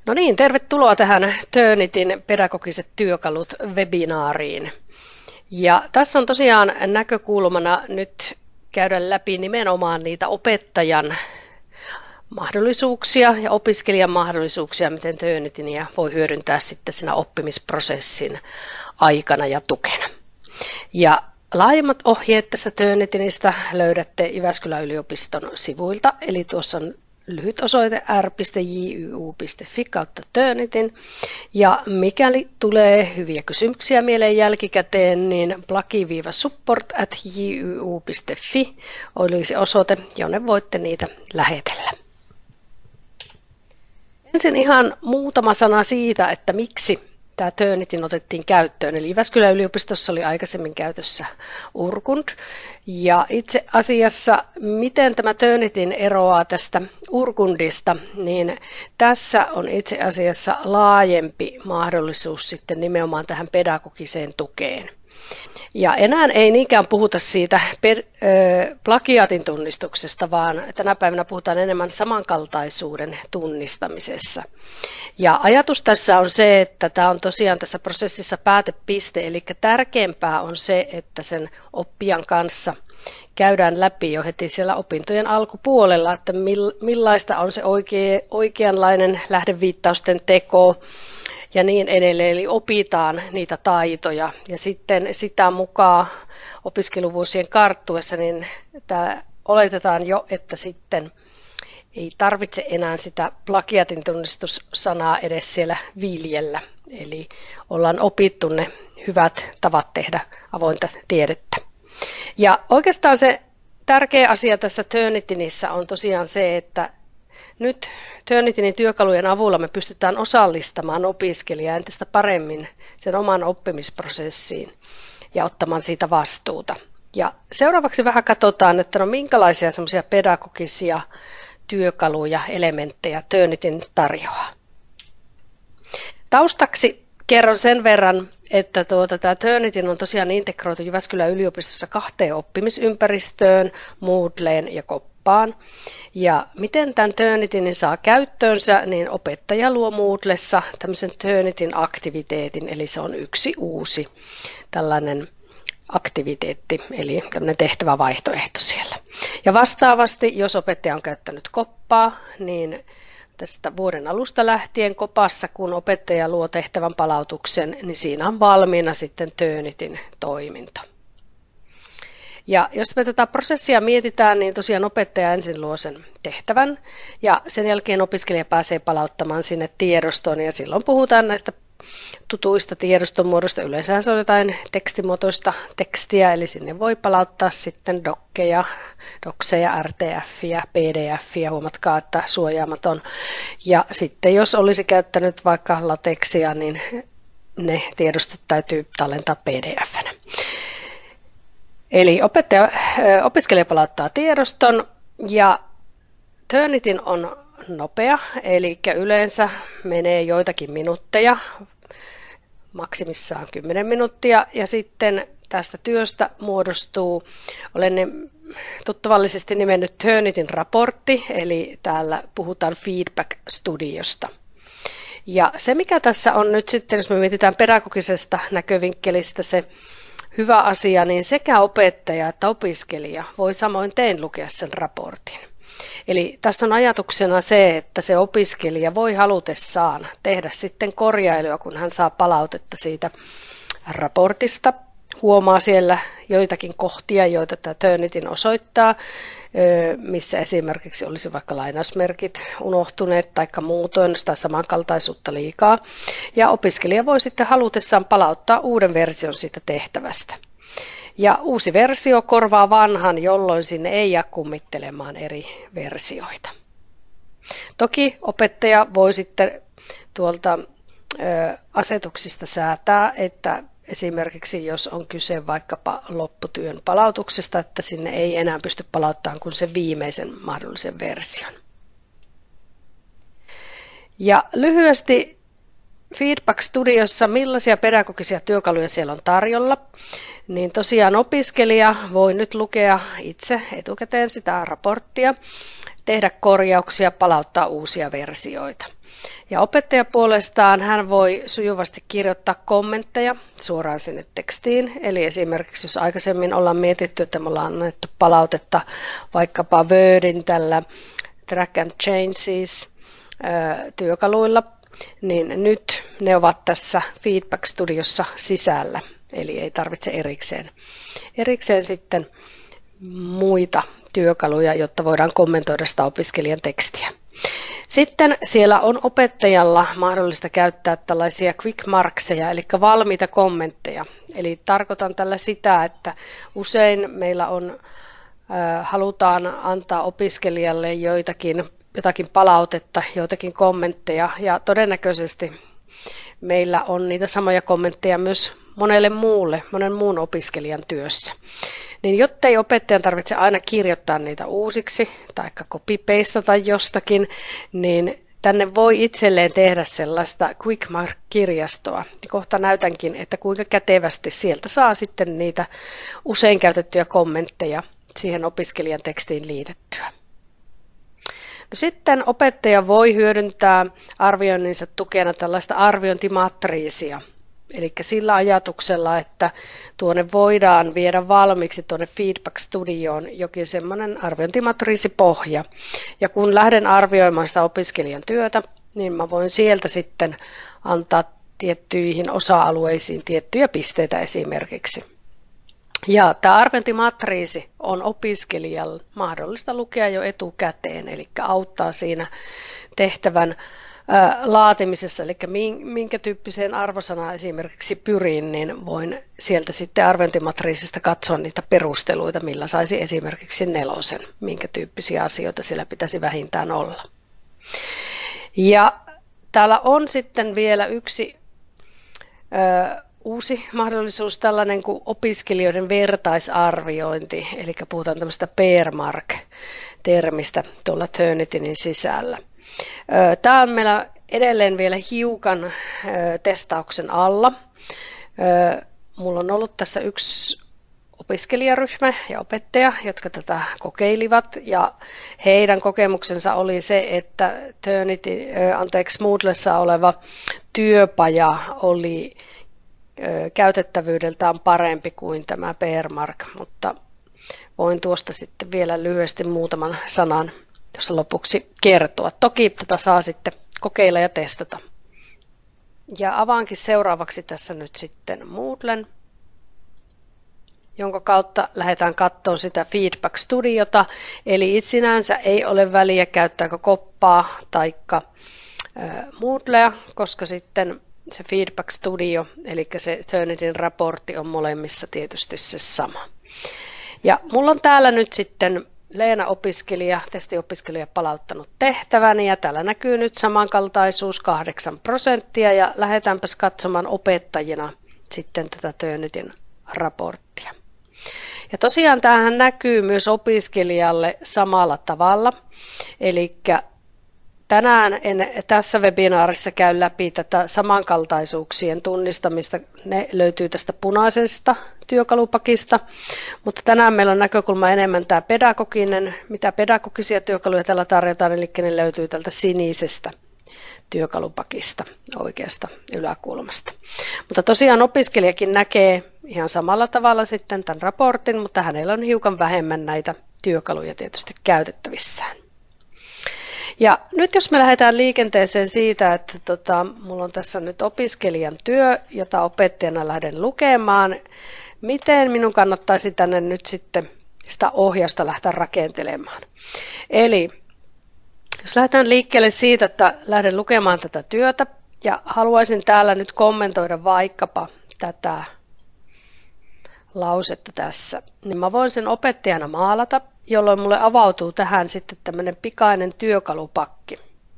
No niin, tervetuloa tähän Turnitin pedagogiset työkalut webinaariin. Ja tässä on tosiaan näkökulmana nyt käydä läpi nimenomaan niitä opettajan mahdollisuuksia ja opiskelijan mahdollisuuksia, miten Turnitinia voi hyödyntää sitten siinä oppimisprosessin aikana ja tukena. Ja laajemmat ohjeet tästä Turnitinistä löydätte Jyväskylän yliopiston sivuilta, eli tuossa on lyhyt osoite r.jyu.fi/Turnitin. Ja mikäli tulee hyviä kysymyksiä mieleen jälkikäteen, niin plagi-support@jyu.fi olisi osoite, jonne voitte niitä lähetellä. Ensin ihan muutama sana siitä, että miksi tämä Turnitin otettiin käyttöön. Eli Jyväskylän yliopistossa oli aikaisemmin käytössä Urkund. Ja itse asiassa, miten tämä Turnitin eroaa tästä Urkundista, niin tässä on itse asiassa laajempi mahdollisuus sitten nimenomaan tähän pedagogiseen tukeen. Ja enää ei niinkään puhuta siitä plagiaatin tunnistuksesta, vaan tänä päivänä puhutaan enemmän samankaltaisuuden tunnistamisessa. Ja ajatus tässä on se, että tämä on tosiaan tässä prosessissa päätepiste, eli tärkeämpää on se, että sen oppijan kanssa käydään läpi jo heti siellä opintojen alkupuolella, että millaista on se oikeanlainen lähdeviittausten teko, ja niin edelleen, eli opitaan niitä taitoja ja sitten sitä mukaan opiskeluvuosien karttuessa, niin oletetaan jo, että sitten ei tarvitse enää sitä plagiatin tunnistussanaa edes siellä viljellä, eli ollaan opittu ne hyvät tavat tehdä avointa tiedettä. Ja oikeastaan se tärkeä asia tässä Turnitinissä on tosiaan se, että nyt Turnitinin työkalujen avulla me pystytään osallistamaan opiskelijaa entistä paremmin sen oman oppimisprosessiin ja ottamaan siitä vastuuta. Ja seuraavaksi vähän katsotaan, että no minkälaisia semmoisia pedagogisia työkaluja, elementtejä Turnitin tarjoaa. Taustaksi kerron sen verran, että tämä Turnitin on tosiaan integroitu Jyväskylän yliopistossa 2 oppimisympäristöön, Moodleen ja Koppaan. Ja miten tämän Turnitinin saa käyttöönsä, niin opettaja luo Moodlessa tämmöisen Turnitin aktiviteetin, eli se on yksi uusi tällainen aktiviteetti, eli tämmöinen tehtävävaihtoehto siellä. Ja vastaavasti, jos opettaja on käyttänyt Koppaa, niin tästä vuoden alusta lähtien Kopassa, kun opettaja luo tehtävän palautuksen, niin siinä on valmiina sitten Turnitin toiminto. Ja jos me tätä prosessia mietitään, niin tosiaan opettaja ensin luo sen tehtävän ja sen jälkeen opiskelija pääsee palauttamaan sinne tiedostoon ja silloin puhutaan näistä tutuista tiedostomuodoista. Yleensä se on jotain tekstimuotoista tekstiä, eli sinne voi palauttaa sitten dokseja, RTF:iä, PDF:iä, huomatkaa, että suojaamaton. Ja sitten jos olisi käyttänyt vaikka lateksia, niin ne tiedostot täytyy tallentaa PDF:nä. Eli opiskelija palauttaa tiedoston ja Turnitin on nopea, eli yleensä menee joitakin minuutteja, maksimissaan 10 minuuttia ja sitten tästä työstä muodostuu, olen tuttavallisesti nimennyt Turnitin raportti, eli täällä puhutaan feedback-studiosta. Ja se mikä tässä on nyt sitten, jos me mietitään pedagogisesta näkövinkkelistä se hyvä asia, niin sekä opettaja että opiskelija voi samoin tein lukea sen raportin. Eli tässä on ajatuksena se, että se opiskelija voi halutessaan tehdä sitten korjailua, kun hän saa palautetta siitä raportista. Huomaa siellä joitakin kohtia, joita tämä Turnitin osoittaa, missä esimerkiksi olisi vaikka lainausmerkit unohtuneet tai muutoin sitä samankaltaisuutta liikaa. Ja opiskelija voi sitten halutessaan palauttaa uuden version siitä tehtävästä. Ja uusi versio korvaa vanhan, jolloin sinne ei jää kummittelemaan eri versioita. Toki opettaja voi sitten tuolta asetuksista säätää, että esimerkiksi jos on kyse vaikkapa lopputyön palautuksesta, että sinne ei enää pysty palauttamaan kuin sen viimeisen mahdollisen version. Ja lyhyesti Feedback Studiossa, millaisia pedagogisia työkaluja siellä on tarjolla, niin tosiaan opiskelija voi nyt lukea itse etukäteen sitä raporttia, tehdä korjauksia, palauttaa uusia versioita. Ja opettaja puolestaan hän voi sujuvasti kirjoittaa kommentteja suoraan sinne tekstiin. Eli esimerkiksi jos aikaisemmin ollaan mietitty, että me ollaan annettu palautetta vaikkapa Wordin tällä Track and Changes työkaluilla, niin nyt ne ovat tässä Feedback Studiossa sisällä. Eli ei tarvitse erikseen sitten muita työkaluja, jotta voidaan kommentoida sitä opiskelijan tekstiä. Sitten siellä on opettajalla mahdollista käyttää tällaisia quick markseja, eli valmiita kommentteja. Eli tarkoitan tällä sitä, että usein meillä halutaan antaa opiskelijalle jotakin palautetta, joitakin kommentteja, ja todennäköisesti meillä on niitä samoja kommentteja myös monen muun opiskelijan työssä. Niin jottei opettajan tarvitse aina kirjoittaa niitä uusiksi tai copy-pastata jostakin, niin tänne voi itselleen tehdä sellaista Quick Mark-kirjastoa. Kohta näytänkin, että kuinka kätevästi sieltä saa sitten niitä usein käytettyjä kommentteja siihen opiskelijan tekstiin liitettyä. No sitten opettaja voi hyödyntää arvioinninsa tukena tällaista arviointimatriisia. Eli sillä ajatuksella, että tuonne voidaan viedä valmiiksi tuonne Feedback Studioon jokin semmoinen arviointimatriisipohja. Ja kun lähden arvioimaan sitä opiskelijan työtä, niin mä voin sieltä sitten antaa tiettyihin osa-alueisiin tiettyjä pisteitä esimerkiksi. Ja tämä arviointimatriisi on opiskelijan mahdollista lukea jo etukäteen, eli auttaa siinä tehtävän laatimisessa, eli minkä tyyppiseen arvosanaan esimerkiksi pyrin, niin voin sieltä sitten arviointimatriisista katsoa niitä perusteluita, millä saisi esimerkiksi 4, minkä tyyppisiä asioita siellä pitäisi vähintään olla. Ja täällä on sitten vielä yksi uusi mahdollisuus, tällainen kuin opiskelijoiden vertaisarviointi, eli puhutaan tämmöistä peer mark-termistä tuolla Turnitin sisällä. Tämä on meillä edelleen vielä hiukan testauksen alla. Mulla on ollut tässä yksi opiskelijaryhmä ja opettaja, jotka tätä kokeilivat, ja heidän kokemuksensa oli se, että Moodlessa oleva työpaja oli käytettävyydeltään parempi kuin tämä PearMark, mutta voin tuosta sitten vielä lyhyesti muutaman sanan tuossa lopuksi kertoa. Toki tätä saa sitten kokeilla ja testata. Ja avaankin seuraavaksi tässä nyt sitten Moodlen, jonka kautta lähdetään katsomaan sitä Feedback Studiota. Eli sinänsä ei ole väliä käyttääkö koppaa tai Moodlea, koska sitten se Feedback Studio, eli se Turnitin raportti on molemmissa tietysti se sama. Ja mulla on täällä nyt sitten Leena-opiskelija, testiopiskelija palauttanut tehtäväni, ja täällä näkyy nyt samankaltaisuus 8%, ja lähdetäänpäs katsomaan opettajina sitten tätä Turnitin raporttia. Ja tosiaan tämähän näkyy myös opiskelijalle samalla tavalla, eli tänään en tässä webinaarissa käy läpi tätä samankaltaisuuksien tunnistamista, ne löytyy tästä punaisesta työkalupakista, mutta tänään meillä on näkökulma enemmän tämä pedagoginen, mitä pedagogisia työkaluja tällä tarjotaan, eli ne löytyy tältä sinisestä työkalupakista oikeasta yläkulmasta. Mutta tosiaan opiskelijakin näkee ihan samalla tavalla sitten tämän raportin, mutta hänellä on hiukan vähemmän näitä työkaluja tietysti käytettävissään. Ja nyt jos me lähdetään liikenteeseen siitä, että mulla on tässä nyt opiskelijan työ, jota opettajana lähden lukemaan, miten minun kannattaisi tänne nyt sitten sitä ohjausta lähteä rakentelemaan. Eli jos lähdetään liikkeelle siitä, että lähden lukemaan tätä työtä ja haluaisin täällä nyt kommentoida vaikkapa tätä lausetta tässä, niin mä voin sen opettajana maalata, jolloin mulle avautuu tähän sitten tämmöinen pikainen työkalupakki.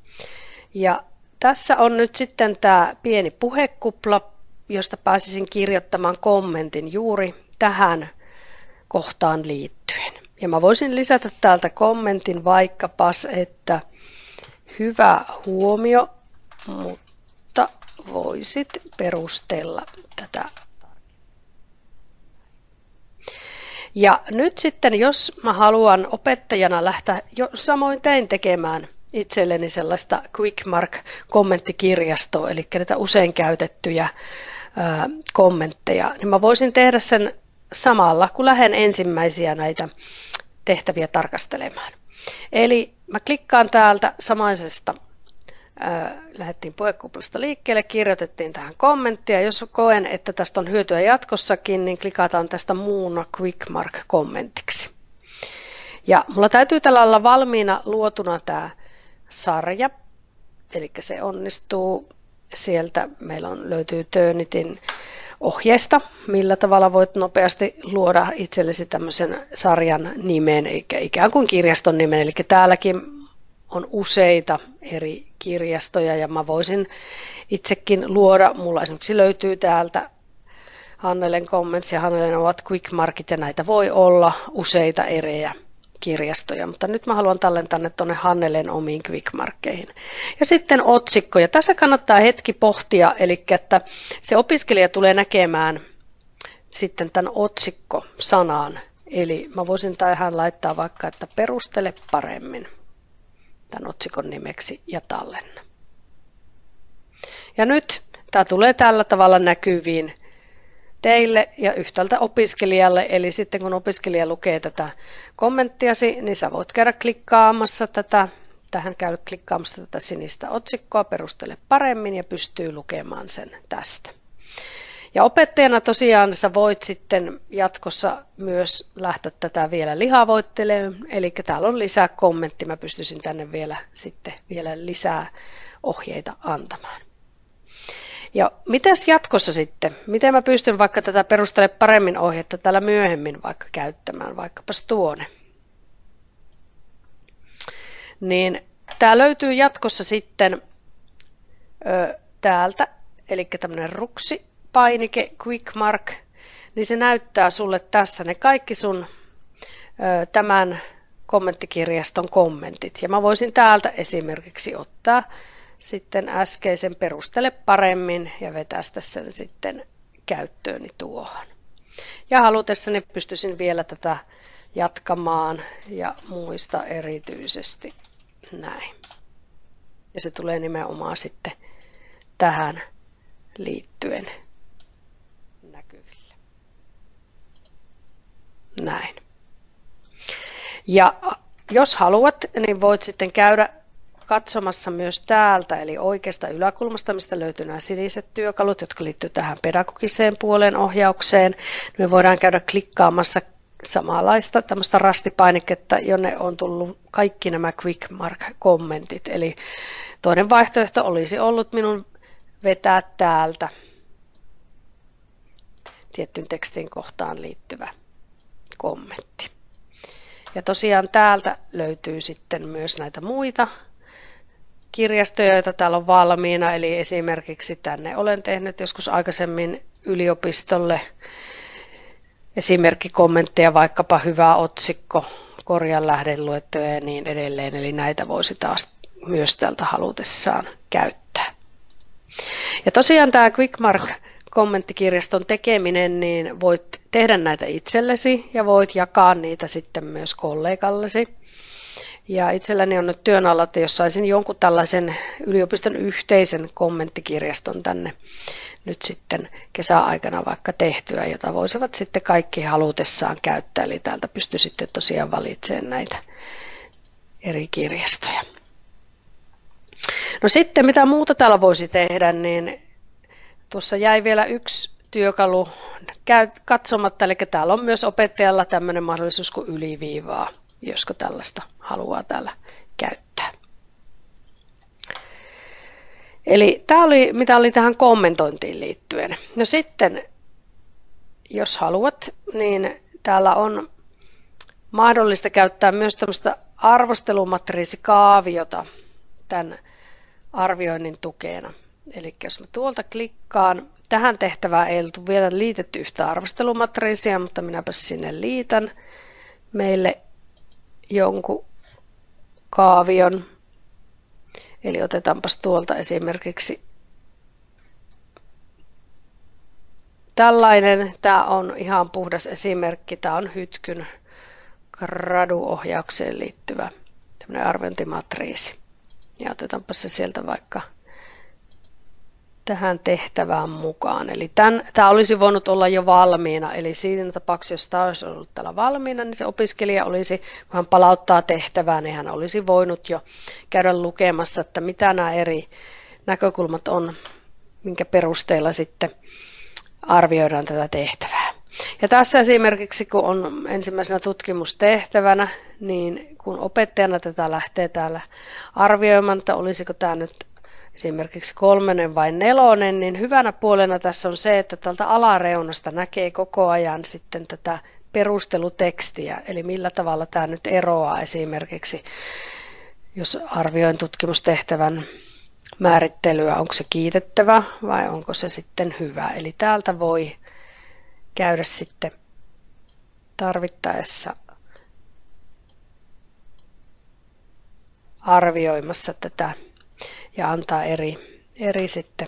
Ja tässä on nyt sitten tämä pieni puhekupla, josta pääsisin kirjoittamaan kommentin juuri tähän kohtaan liittyen. Ja mä voisin lisätä täältä kommentin vaikkapas, että hyvä huomio, mutta voisit perustella tätä. Ja nyt sitten, jos mä haluan opettajana lähteä, jo samoin tein tekemään itselleni sellaista Quickmark-kommenttikirjastoa, eli näitä usein käytettyjä kommentteja, niin mä voisin tehdä sen samalla, kun lähden ensimmäisiä näitä tehtäviä tarkastelemaan. Eli mä klikkaan täältä samaisesta, lähdettiin puhekuplasta liikkeelle, kirjoitettiin tähän kommenttia. Jos koen, että tästä on hyötyä jatkossakin, niin klikataan tästä muuna Quickmark-kommentiksi. Ja mulla täytyy tällä olla valmiina luotuna tämä sarja, eli se onnistuu sieltä. Meillä löytyy Turnitin ohjeista, millä tavalla voit nopeasti luoda itsellesi tämmöisen sarjan nimen, ikään kuin kirjaston nimen. Eli täälläkin on useita eri kirjastoja ja mä voisin itsekin luoda. Mulla esimerkiksi löytyy täältä Hannelen Comments ja Hannelen ovat Quickmarkit ja näitä voi olla useita eri kirjastoja, mutta nyt mä haluan tallentaa ne tuonne Hannelen omiin Quickmarkkeihin. Ja sitten otsikko, ja tässä kannattaa hetki pohtia, eli että se opiskelija tulee näkemään sitten tämän otsikko-sanan, eli mä voisin tähän laittaa vaikka, että perustele paremmin tämän otsikon nimeksi ja tallenna. Ja nyt tämä tulee tällä tavalla näkyviin teille ja yhtäältä opiskelijalle, eli sitten kun opiskelija lukee tätä kommenttiasi, niin sä voit käydä klikkaamassa käy klikkaamassa tätä sinistä otsikkoa, perustele paremmin ja pystyy lukemaan sen tästä. Ja opettajana tosiaan sä voit sitten jatkossa myös lähteä tätä vielä lihavoittelemaan, eli täällä on lisää kommentti, mä pystyisin tänne vielä lisää ohjeita antamaan. Ja mitäs jatkossa sitten? Miten mä pystyn vaikka tätä perustele paremmin ohjetta täällä myöhemmin vaikka käyttämään, vaikkapas tuonne? Niin tää löytyy jatkossa sitten täältä, eli tämmöinen ruksi-painike, Quickmark, niin se näyttää sulle tässä ne kaikki sun tämän kommenttikirjaston kommentit. Ja mä voisin täältä esimerkiksi ottaa sitten äskeisen perustele paremmin ja vetästä sen sitten käyttööni tuohon. Ja halutessani pystyisin vielä tätä jatkamaan ja muista erityisesti näin. Ja se tulee nimenomaan sitten tähän liittyen näkyville. Näin. Ja jos haluat, niin voit sitten käydä katsomassa myös täältä, eli oikeasta yläkulmasta, mistä löytyy nämä siniset työkalut, jotka liittyvät tähän pedagogiseen puolen ohjaukseen. Me voidaan käydä klikkaamassa samanlaista tämmöistä rastipainiketta, jonne on tullut kaikki nämä Quickmark-kommentit. Eli toinen vaihtoehto olisi ollut minun vetää täältä tiettyyn tekstin kohtaan liittyvä kommentti. Ja tosiaan täältä löytyy sitten myös näitä muita kirjastoja, joita täällä on valmiina, eli esimerkiksi tänne olen tehnyt joskus aikaisemmin yliopistolle esimerkkikommentteja, vaikkapa hyvä otsikko, korjaan lähdeluetteloja ja niin edelleen, eli näitä voisi taas myös täältä halutessaan käyttää. Ja tosiaan tämä Quickmark-kommenttikirjaston tekeminen, niin voit tehdä näitä itsellesi ja voit jakaa niitä sitten myös kollegallesi. Ja itselläni on nyt työn alla, että jos saisin jonkun tällaisen yliopiston yhteisen kommenttikirjaston tänne nyt sitten kesäaikana vaikka tehtyä, jota voisivat sitten kaikki halutessaan käyttää. Eli täältä pystyy sitten tosiaan valitsemaan näitä eri kirjastoja. No sitten mitä muuta täällä voisi tehdä, niin tuossa jäi vielä yksi työkalu katsomatta, eli täällä on myös opettajalla tämmöinen mahdollisuus kuin yliviivaa, josko tällaista haluaa täällä käyttää. Eli tämä oli, mitä oli tähän kommentointiin liittyen. No sitten, jos haluat, niin täällä on mahdollista käyttää myös tämmöistä arvostelumatriisikaaviota tämän arvioinnin tukena. Eli jos mä tuolta klikkaan, tähän tehtävään ei ollut vielä liitetty yhtä arvostelumatriisia, mutta minäpä sinne liitän meille jonkun kaavion. Eli otetaanpas tuolta esimerkiksi tällainen. Tämä on ihan puhdas esimerkki. Tämä on Hytkyn graduohjaukseen liittyvä arviointimatriisi. Ja otetaanpa se sieltä vaikka tähän tehtävään mukaan. Eli tämä olisi voinut olla jo valmiina, eli siinä tapauksessa, jos tämä olisi ollut täällä valmiina, niin se opiskelija olisi, kun hän palauttaa tehtävää, niin hän olisi voinut jo käydä lukemassa, että mitä nämä eri näkökulmat on, minkä perusteella sitten arvioidaan tätä tehtävää. Ja tässä esimerkiksi, kun on ensimmäisenä tutkimustehtävänä, niin kun opettajana tätä lähtee täällä arvioimaan, että olisiko tämä nyt esimerkiksi 3 vai 4, niin hyvänä puolena tässä on se, että tältä alareunasta näkee koko ajan sitten tätä perustelutekstiä, eli millä tavalla tämä nyt eroaa esimerkiksi, jos arvioin tutkimustehtävän määrittelyä, onko se kiitettävä vai onko se sitten hyvä. Eli täältä voi käydä sitten tarvittaessa arvioimassa tätä ja antaa eri sitten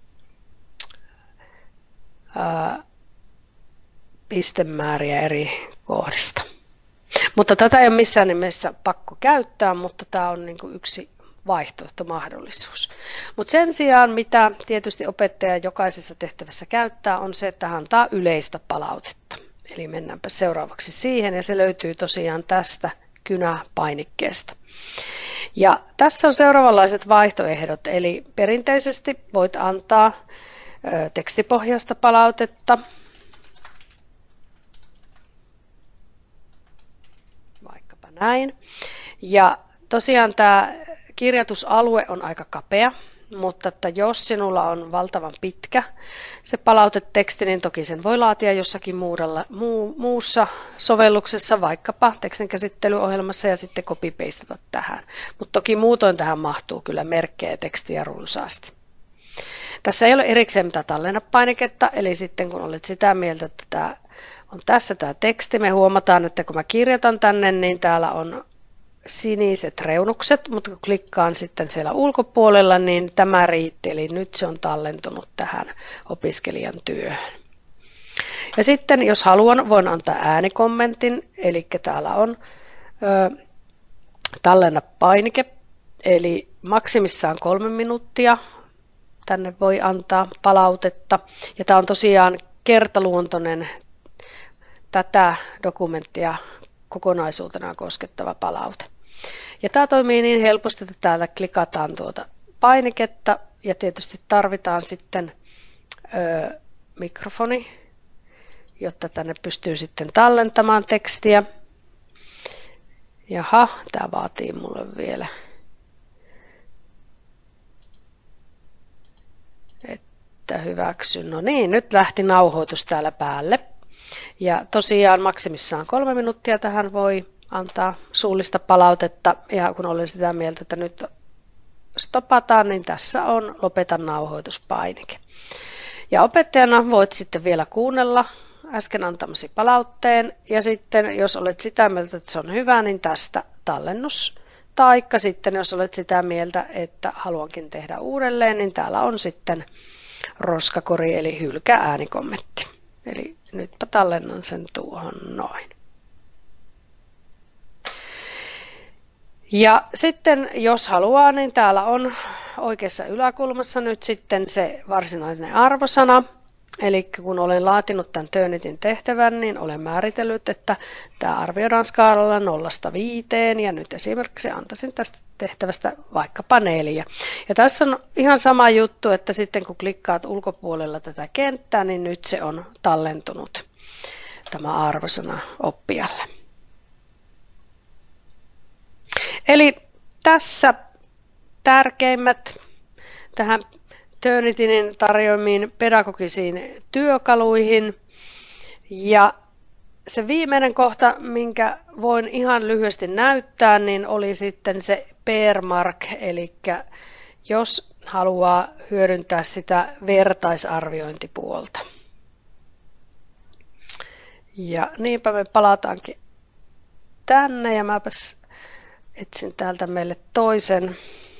pistemääriä eri kohdista. Mutta tätä ei ole missään nimessä pakko käyttää, mutta tämä on niin kuin yksi vaihtoehtomahdollisuus. Mutta sen sijaan, mitä tietysti opettaja jokaisessa tehtävässä käyttää, on se, että hän antaa yleistä palautetta. Eli mennäänpä seuraavaksi siihen, ja se löytyy tosiaan tästä kynäpainikkeesta. Ja tässä on seuraavanlaiset vaihtoehdot, eli perinteisesti voit antaa tekstipohjaista palautetta, vaikkapa näin. Ja tosiaan tämä kirjoitusalue on aika kapea, mutta että jos sinulla on valtavan pitkä se palauteteksti, niin toki sen voi laatia jossakin muussa sovelluksessa, vaikkapa tekstinkäsittelyohjelmassa ja sitten copy-pastata tähän. Mutta toki muutoin tähän mahtuu kyllä merkkejä ja tekstiä runsaasti. Tässä ei ole erikseen mitään tallennapainiketta, eli sitten kun olet sitä mieltä, että tämä on tässä tämä teksti, me huomataan, että kun mä kirjoitan tänne, niin täällä on siniset reunukset, mutta kun klikkaan sitten siellä ulkopuolella, niin tämä riitti, eli nyt se on tallentunut tähän opiskelijan työhön. Ja sitten jos haluan, voin antaa äänikommentin, eli täällä on tallenna painike, eli maksimissaan 3 minuuttia tänne voi antaa palautetta, ja tämä on tosiaan kertaluontoinen tätä dokumenttia kokonaisuutena koskettava palaute. Ja tämä toimii niin helposti, että täältä klikataan tuota painiketta ja tietysti tarvitaan sitten mikrofoni, jotta tänne pystyy sitten tallentamaan tekstiä. Jaha, tämä vaatii mulle vielä, että hyväksyn. No niin, nyt lähti nauhoitus täällä päälle. Ja tosiaan maksimissaan 3 minuuttia tähän voi antaa suullista palautetta, ja kun olen sitä mieltä, että nyt stopataan, niin tässä on lopeta nauhoituspainike. Ja opettajana voit sitten vielä kuunnella äsken antamasi palautteen, ja sitten jos olet sitä mieltä, että se on hyvä, niin tästä tallennus. Taikka sitten jos olet sitä mieltä, että haluankin tehdä uudelleen, niin täällä on sitten roskakori eli hylkää äänikommentti. Eli nytpä tallennan sen tuohon noin. Ja sitten jos haluaa, niin täällä on oikeassa yläkulmassa nyt sitten se varsinainen arvosana. Eli kun olen laatinut tämän Turnitin tehtävän, niin olen määritellyt, että tämä arvioidaan skaalalla 0–5, ja nyt esimerkiksi antaisin tästä tehtävästä vaikkapa 4. Ja tässä on ihan sama juttu, että sitten kun klikkaat ulkopuolella tätä kenttää, niin nyt se on tallentunut tämä arvosana oppijalle. Eli tässä tärkeimmät tähän Turnitin tarjoamiin pedagogisiin työkaluihin. Ja se viimeinen kohta, minkä voin ihan lyhyesti näyttää, niin oli sitten se PEER-mark, eli jos haluaa hyödyntää sitä vertaisarviointipuolta. Ja niinpä me palataankin tänne, ja mäpäs etsin täältä meille toisen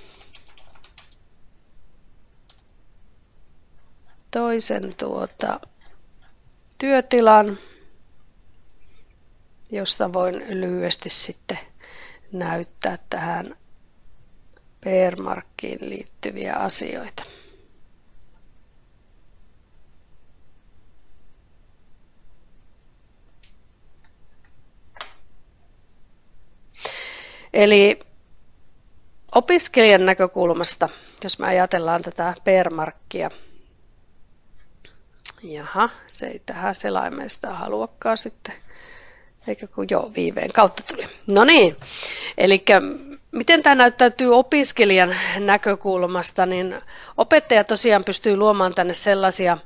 työtilan, josta voin lyhyesti sitten näyttää tähän Bearmarkkiin liittyviä asioita. Eli opiskelijan näkökulmasta, jos me ajatellaan tätä Bearmarkkia, jaha, se ei tähän selaimeen sitä haluakaan sitten, eikä kun joo, viiveen kautta tuli. No niin, eli miten tämä näyttäytyy opiskelijan näkökulmasta, niin opettaja tosiaan pystyy luomaan tänne sellaisia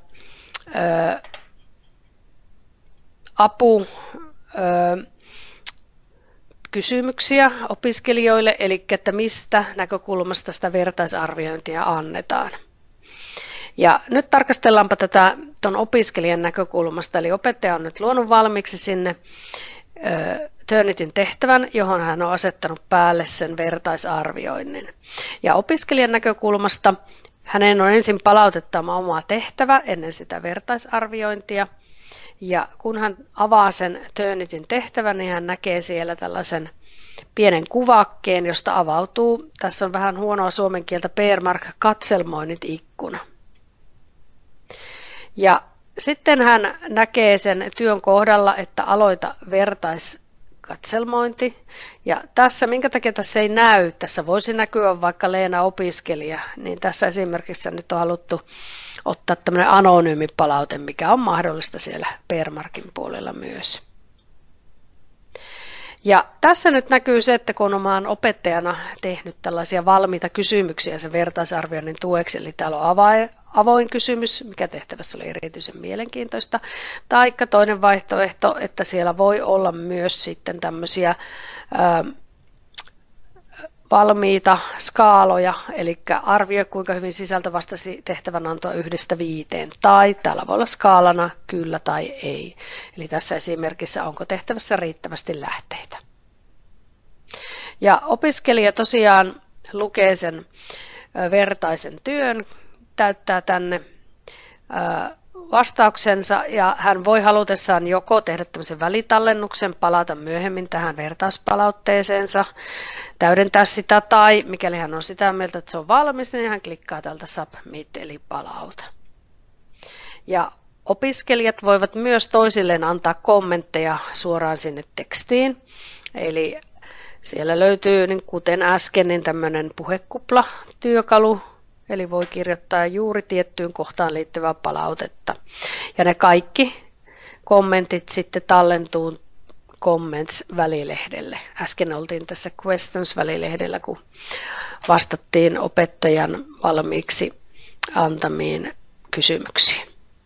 kysymyksiä opiskelijoille, eli että mistä näkökulmasta sitä vertaisarviointia annetaan. Ja nyt tarkastellaanpa tätä tuon opiskelijan näkökulmasta, eli opettaja on nyt luonut valmiiksi sinne Turnitin tehtävän, johon hän on asettanut päälle sen vertaisarvioinnin. Ja opiskelijan näkökulmasta hänen on ensin palautettava oma tehtävä ennen sitä vertaisarviointia. Ja kun hän avaa sen Turnitin tehtävän, niin hän näkee siellä tällaisen pienen kuvakkeen, josta avautuu, tässä on vähän huonoa suomen kieltä, Bearmark-katselmoinnit ikkuna. Ja sitten hän näkee sen työn kohdalla, että aloita vertaiskatselmointi. Ja tässä, minkä takia tässä ei näy, tässä voisi näkyä vaikka Leena opiskelija, niin tässä esimerkiksi nyt on haluttu ottaa tämmöinen anonyymi palaute, mikä on mahdollista siellä Bearmarkin puolella myös. Ja tässä nyt näkyy se, että kun olen opettajana tehnyt tällaisia valmiita kysymyksiä sen vertaisarvioinnin tueksi, eli täällä on avoin kysymys, mikä tehtävässä oli erityisen mielenkiintoista, taikka toinen vaihtoehto, että siellä voi olla myös sitten tämmöisiä valmiita skaaloja, eli arvioi kuinka hyvin sisältö vastasi tehtävänantoa 1–5, tai täällä voi olla skaalana kyllä tai ei. Eli tässä esimerkissä onko tehtävässä riittävästi lähteitä. Ja opiskelija tosiaan lukee sen vertaisen työn, täyttää tänne vastauksensa ja hän voi halutessaan joko tehdä tämmöisen välitallennuksen, palata myöhemmin tähän vertaispalautteeseensa, täydentää sitä tai mikäli hän on sitä mieltä, että se on valmis, niin hän klikkaa tältä Submit eli palauta. Ja opiskelijat voivat myös toisilleen antaa kommentteja suoraan sinne tekstiin, eli siellä löytyy, niin kuten äsken, niin tämmöinen puhekupla-työkalu, eli voi kirjoittaa juuri tiettyyn kohtaan liittyvää palautetta. Ja ne kaikki kommentit sitten tallentuu Comments-välilehdelle. Äsken oltiin tässä Questions-välilehdellä, kun vastattiin opettajan valmiiksi antamiin kysymyksiin.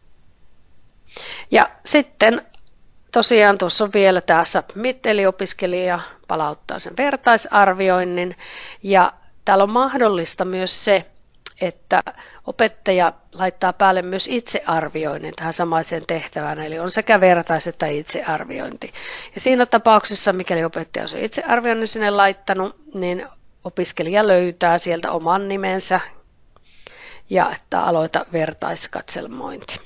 Ja sitten tosiaan tuossa on vielä tämä Submit, eli opiskelija palauttaa sen vertaisarvioinnin. Ja täällä on mahdollista myös se, että opettaja laittaa päälle myös itsearvioinnin tähän samaiseen tehtävään, eli on sekä vertais- että itsearviointi. Ja siinä tapauksessa, mikäli opettaja on itsearvioinnin sinne laittanut, niin opiskelija löytää sieltä oman nimensä ja että aloita vertaiskatselmointi.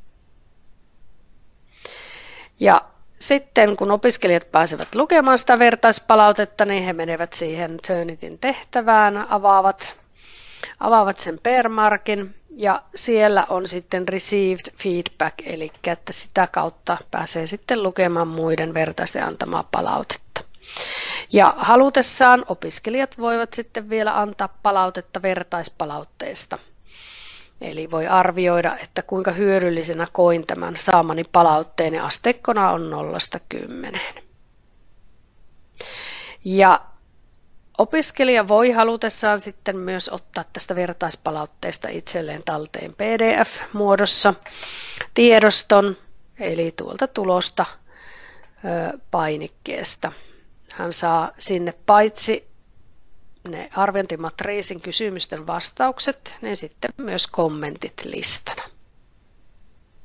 Ja sitten kun opiskelijat pääsevät lukemaan sitä vertaispalautetta, niin he menevät siihen Turnitin tehtävään, avaavat sen Bearmarkin ja siellä on sitten Received Feedback, eli että sitä kautta pääsee sitten lukemaan muiden vertaisten antamaa palautetta. Ja halutessaan opiskelijat voivat sitten vielä antaa palautetta vertaispalautteesta. Eli voi arvioida, että kuinka hyödyllisenä koin tämän saamani palautteen ja asteikkona on 0–10. Ja opiskelija voi halutessaan sitten myös ottaa tästä vertaispalautteesta itselleen talteen PDF-muodossa tiedoston, eli tuolta tulosta painikkeesta. Hän saa sinne paitsi ne arviointimatriisin kysymysten vastaukset, niin sitten myös kommentit listana.